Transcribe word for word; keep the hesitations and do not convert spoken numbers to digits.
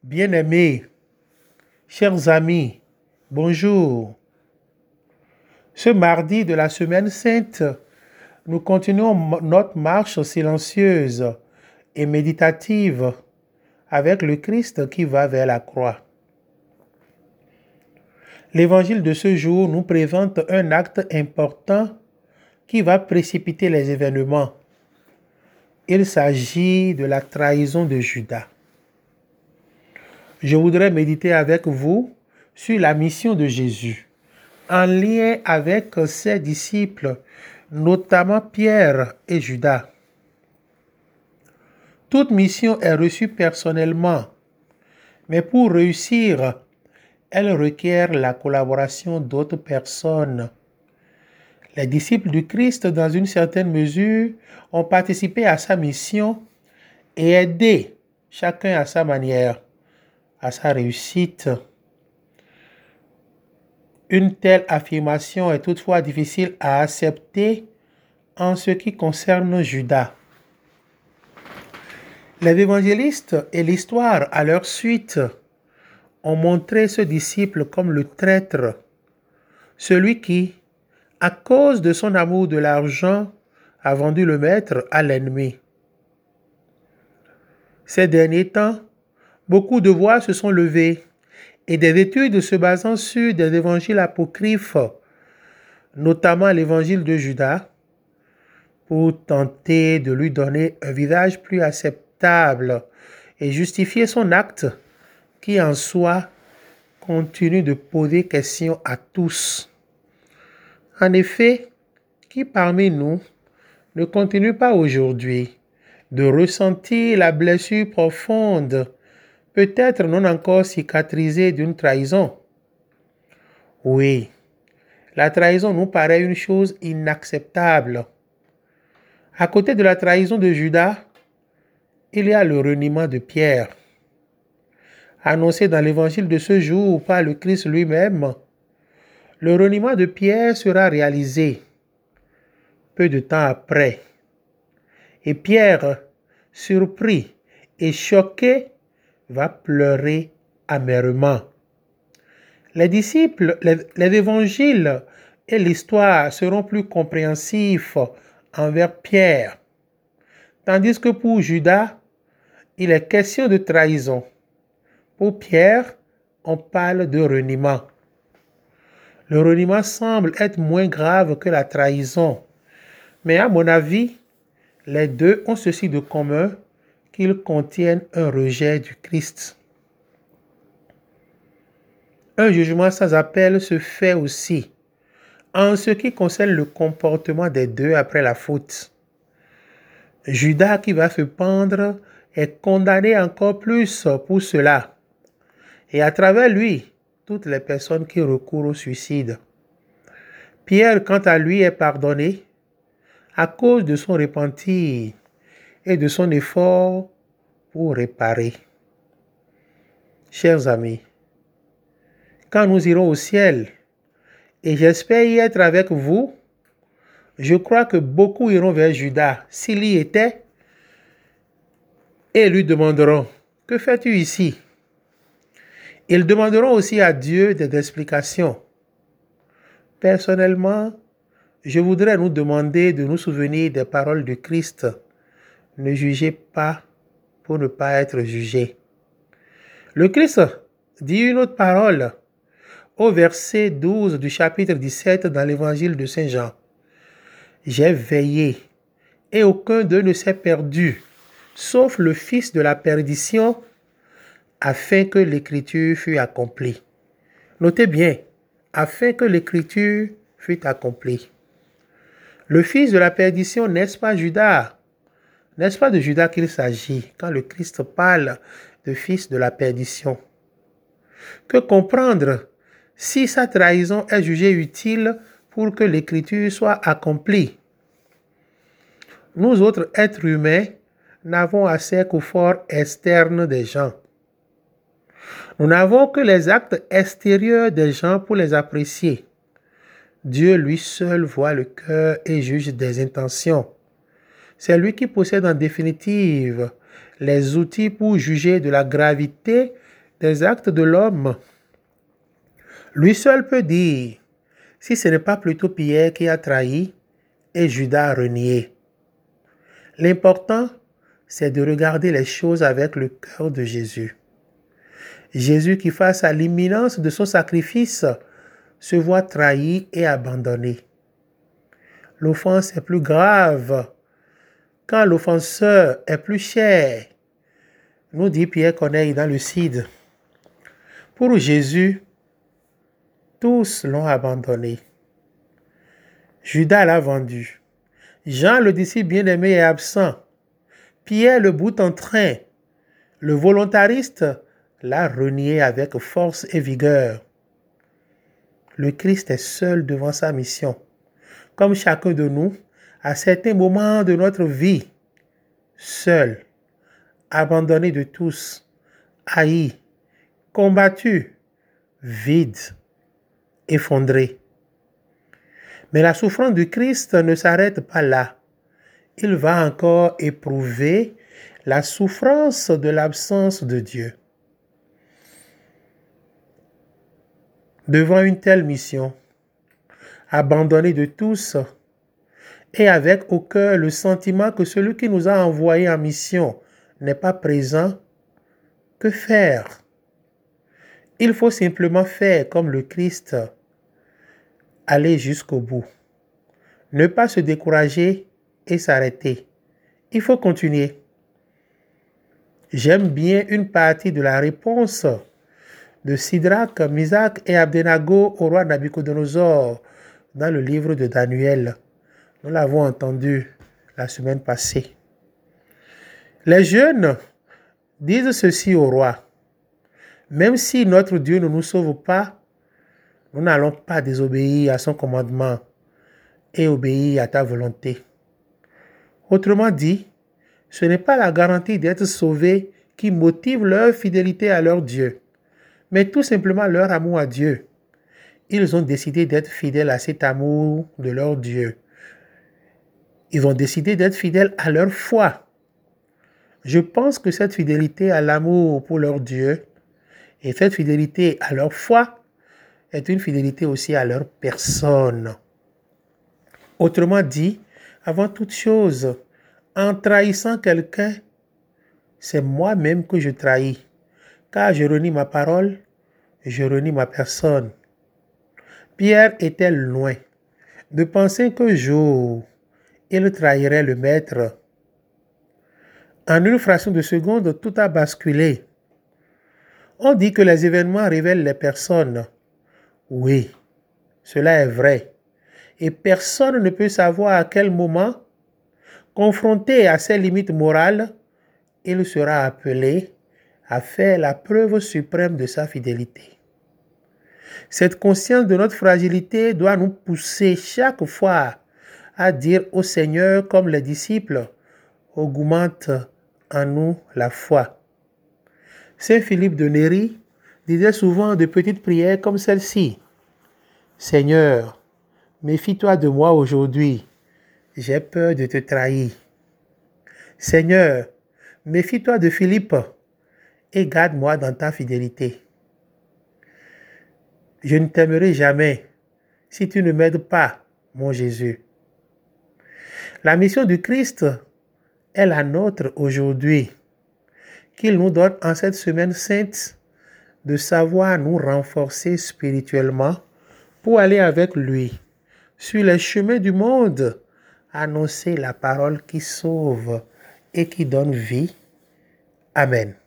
Bien-aimés, chers amis, bonjour. Ce mardi de la Semaine Sainte, nous continuons notre marche silencieuse et méditative avec le Christ qui va vers la croix. L'évangile de ce jour nous présente un acte important qui va précipiter les événements. Il s'agit de la trahison de Judas. Je voudrais méditer avec vous sur la mission de Jésus, en lien avec ses disciples, notamment Pierre et Judas. Toute mission est reçue personnellement, mais pour réussir, elle requiert la collaboration d'autres personnes. Les disciples du Christ, dans une certaine mesure, ont participé à sa mission et aidé, chacun à sa manière, à sa réussite. Une telle affirmation est toutefois difficile à accepter en ce qui concerne Judas. Les évangélistes et l'histoire à leur suite ont montré ce disciple comme le traître, celui qui, à cause de son amour de l'argent, a vendu le maître à l'ennemi. Ces derniers temps, beaucoup de voix se sont levées et des études se basant sur des évangiles apocryphes, notamment l'évangile de Judas, pour tenter de lui donner un visage plus acceptable et justifier son acte qui en soi continue de poser question à tous. En effet, qui parmi nous ne continue pas aujourd'hui de ressentir la blessure profonde, peut-être non encore cicatrisée d'une trahison? Oui, la trahison nous paraît une chose inacceptable. À côté de la trahison de Judas, il y a le reniement de Pierre. Annoncé dans l'évangile de ce jour par le Christ lui-même, le reniement de Pierre sera réalisé peu de temps après. Et Pierre, surpris et choqué, va pleurer amèrement. Les disciples, les, les évangiles et l'histoire seront plus compréhensifs envers Pierre, tandis que pour Judas, il est question de trahison. Pour Pierre, on parle de reniement. Le reniement semble être moins grave que la trahison, mais à mon avis, les deux ont ceci de commun qu'ils contiennent un rejet du Christ. Un jugement sans appel se fait aussi en ce qui concerne le comportement des deux après la faute. Judas qui va se pendre est condamné encore plus pour cela, et à travers lui, toutes les personnes qui recourent au suicide. Pierre, quant à lui, est pardonné à cause de son repentir et de son effort pour réparer. Chers amis, quand nous irons au ciel, et j'espère y être avec vous, je crois que beaucoup iront vers Judas, s'il y était, et lui demanderont, « Que fais-tu ici ?» Ils demanderont aussi à Dieu des explications. Personnellement, je voudrais nous demander de nous souvenir des paroles du Christ. Ne jugez pas pour ne pas être jugé. Le Christ dit une autre parole au verset douze du chapitre dix-sept dans l'évangile de Saint Jean. J'ai veillé et aucun d'eux ne s'est perdu, sauf le fils de la perdition, afin que l'écriture fût accomplie. Notez bien, afin que l'écriture fût accomplie. Le fils de la perdition, n'est-ce pas Judas? N'est-ce pas de Judas qu'il s'agit quand le Christ parle de fils de la perdition? Que comprendre si sa trahison est jugée utile pour que l'écriture soit accomplie? Nous autres êtres humains n'avons accès qu'au fort externe des gens. Nous n'avons que les actes extérieurs des gens pour les apprécier. Dieu lui seul voit le cœur et juge des intentions. C'est lui qui possède en définitive les outils pour juger de la gravité des actes de l'homme. Lui seul peut dire si ce n'est pas plutôt Pierre qui a trahi et Judas a renié. L'important, c'est de regarder les choses avec le cœur de Jésus. Jésus qui, face à l'imminence de son sacrifice, se voit trahi et abandonné. L'offense est plus grave quand l'offenseur est plus cher, nous dit Pierre Corneille dans le Cide. Pour Jésus, tous l'ont abandonné. Judas l'a vendu. Jean, le disciple bien-aimé, est absent. Pierre, le bout en train, le volontariste, l'a renié avec force et vigueur. Le Christ est seul devant sa mission. Comme chacun de nous, à certains moments de notre vie, seul, abandonné de tous, haï, combattu, vide, effondré. Mais la souffrance du Christ ne s'arrête pas là. Il va encore éprouver la souffrance de l'absence de Dieu. Devant une telle mission, abandonné de tous, et avec au cœur le sentiment que celui qui nous a envoyés en mission n'est pas présent, que faire? Il faut simplement faire comme le Christ, aller jusqu'au bout. Ne pas se décourager et s'arrêter. Il faut continuer. J'aime bien une partie de la réponse de Sidrac, Misach et Abdenago au roi Nabuchodonosor dans le livre de Daniel. Nous l'avons entendu la semaine passée. Les jeunes disent ceci au roi. Même si notre Dieu ne nous sauve pas, nous n'allons pas désobéir à son commandement et obéir à ta volonté. Autrement dit, ce n'est pas la garantie d'être sauvés qui motive leur fidélité à leur Dieu, mais tout simplement leur amour à Dieu. Ils ont décidé d'être fidèles à cet amour de leur Dieu. Ils ont décidé d'être fidèles à leur foi. Je pense que cette fidélité à l'amour pour leur Dieu et cette fidélité à leur foi est une fidélité aussi à leur personne. Autrement dit, avant toute chose, en trahissant quelqu'un, c'est moi-même que je trahis, car je renie ma parole, je renie ma personne. Pierre était loin de penser qu'un jour, il trahirait le maître. En une fraction de seconde, tout a basculé. On dit que les événements révèlent les personnes. Oui, cela est vrai. Et personne ne peut savoir à quel moment, confronté à ses limites morales, il sera appelé à faire la preuve suprême de sa fidélité. Cette conscience de notre fragilité doit nous pousser chaque fois à dire au Seigneur comme les disciples, augmente en nous la foi. Saint Philippe de Néri disait souvent de petites prières comme celle-ci. Seigneur, méfie-toi de moi aujourd'hui, j'ai peur de te trahir. Seigneur, méfie-toi de Philippe et garde-moi dans ta fidélité. Je ne t'aimerai jamais si tu ne m'aides pas, mon Jésus. La mission du Christ est la nôtre aujourd'hui, qu'il nous donne en cette semaine sainte de savoir nous renforcer spirituellement pour aller avec lui sur les chemins du monde, annoncer la parole qui sauve et qui donne vie. Amen.